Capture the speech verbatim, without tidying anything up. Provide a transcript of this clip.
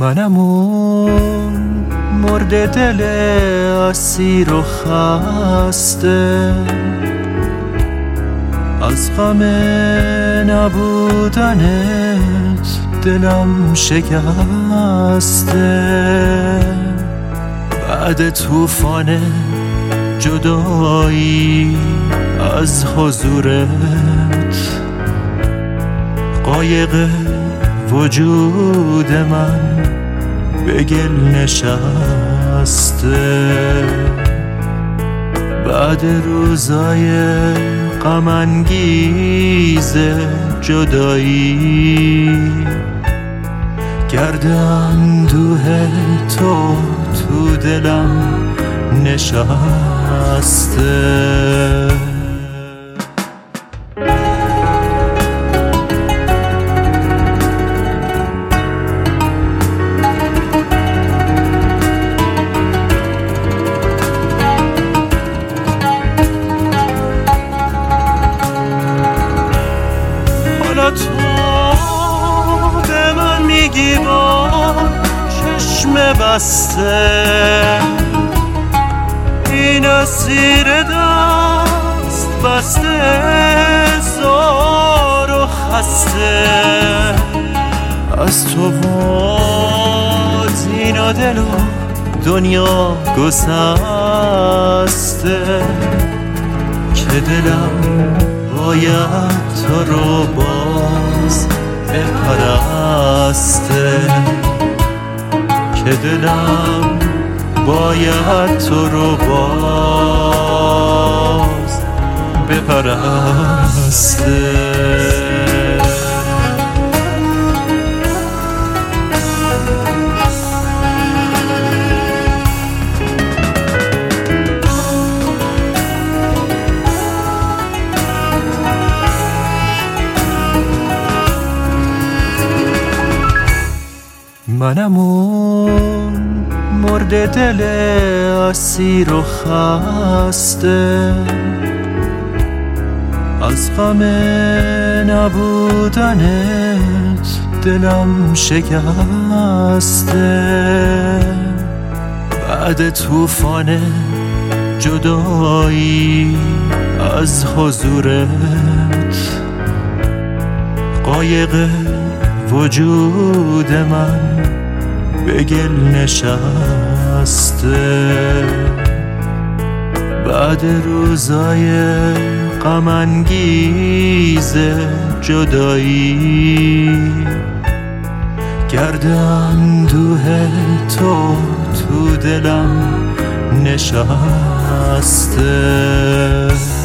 منم اون مرد دل اسیر و خسته، از غم نبودنت دلم شکسته. بعد طوفان جدایی از حضورت، قایق وجود من به گل نشسته. بعد روزای غم انگیز جدایی، گرد اندوه تو تو دلم نشسته. حالا تو به من میگی با چشم بسته، این اسیر دست بسته زار و خسته. از تو دین و دل و دنیا گسسته، که دلم باید تو رو باز بپرسته، که دلم باید تو رو باز بپرسته. منم اون مرد دل اسیر و خسته، از غم نبودنت دلم شکسته. بعد طوفان جدایی از حضورت، قایق وجود من به گل نشسته. بعد روزای غم انگیز جدایی، گرد اندوه تو تو دلم نشسته.